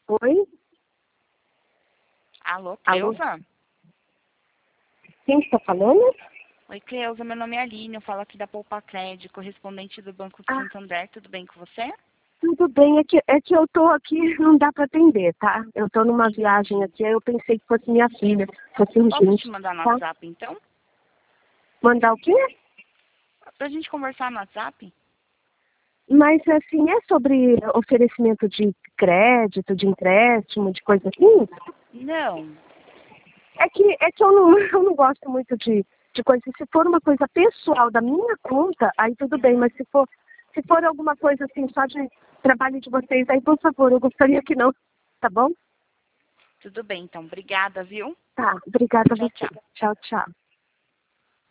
Oi? Alô, Alô? Cleusa? Quem está falando? Oi, Cleusa, meu nome é Aline, eu falo aqui da Poupa Crédito, correspondente do Banco de Ah, Santander, tudo bem com você? tudo bem. É que eu tô aqui, não dá para atender, tá? Eu tô numa viagem aqui, aí eu pensei que fosse minha filha, fosse Posso te urgente, mandar no tá? WhatsApp, então? Mandar o quê? Pra gente conversar no WhatsApp? Mas, assim, é sobre oferecimento de crédito, de empréstimo, de coisa assim? Não. É que eu não, eu não gosto muito de coisa. Se for uma coisa pessoal da minha conta, aí tudo bem. Mas se for alguma coisa assim, só de trabalho de vocês, aí por favor, eu gostaria que não. Tá bom? Tudo bem, então. Obrigada, viu? Tá, obrigada a Tchau, você. tchau. Tchau, tchau.